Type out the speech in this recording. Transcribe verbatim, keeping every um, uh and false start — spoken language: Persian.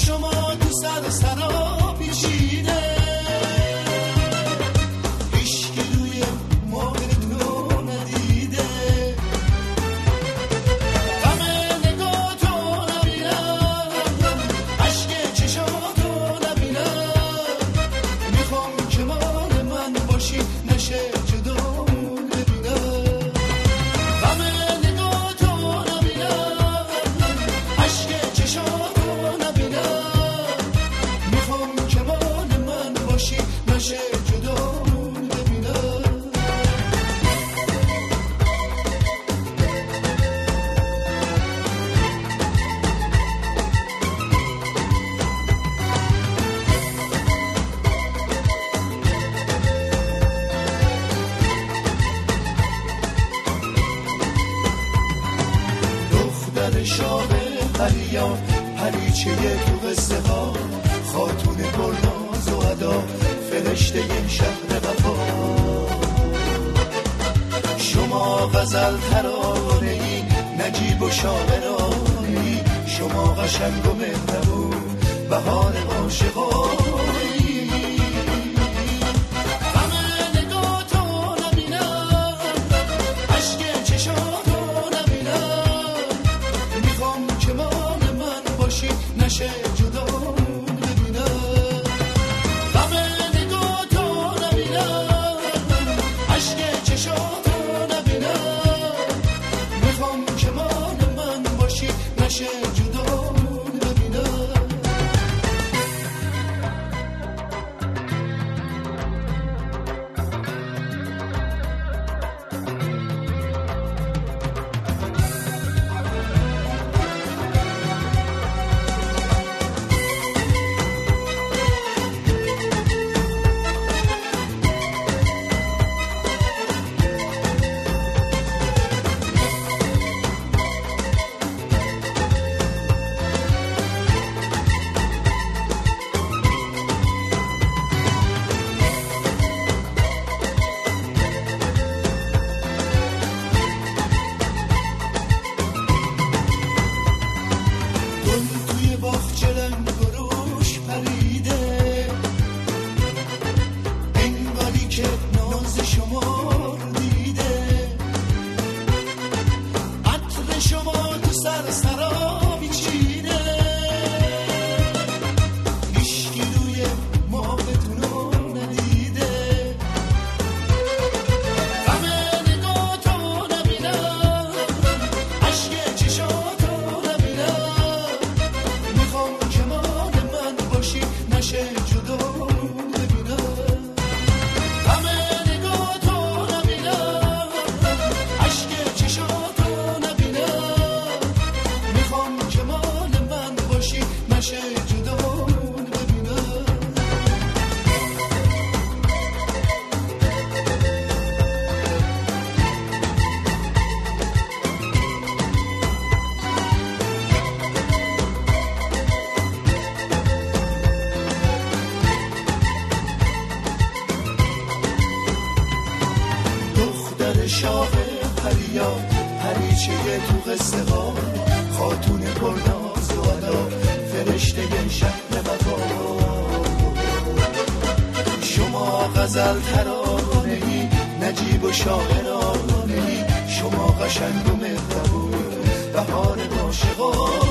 شما تو سر سرا پیچیده، هیچکی روی موقع تو ندیده، غم نگاه تو نبینم، عشق چشاتو نبینم، میخوام که مال من باشی نشه جدامون ببینم، غم نگاه تو نبینم، عشق چشاتو نبینم، میخوام که مال من باشی نشه جدامون ببینم. دختر شاه پریا، پریچه تو قصه ها، خاتون پرناز و ادا، فرشته شهر وفا. شما غزل ترانه ای، نجیب و شاعرانی، شما قشنگ و مهربون، بهار عاشقانی. غم نگاه تو نبینم، عشق چشاتو نبینم، میخوام که مال من باشی نشه جدامون ببینم، غم نگاه تو نبینم، عشق چشاتو نبینم، میخوام که مال من باشی نشه جدامون ببینم. گل توی باغچه رنگ و روش پریده، انگاری که ناز شما رو دیده، عطر شما تو سر سرا پیچیده، هیچکی روی موقعتون رو ندیده، غم نگاه تو نبینم، عشق چشاتو نبینم، میخوام که مال من باشی نشه جدامون ببینم، غم نگاه تو نبینم، عشق چشاتو نبینم، میخوام که مال من باشی نشه جدامون ببینم. دختر شاه پریا، پریچه تو قصه ها، خاتون پرناز و ادا، فرشته شهر وفا. شما غزل ترانه ای، نجیب و شاعرانه ای، شما قشنگ و مهربون، بهار عاشقان.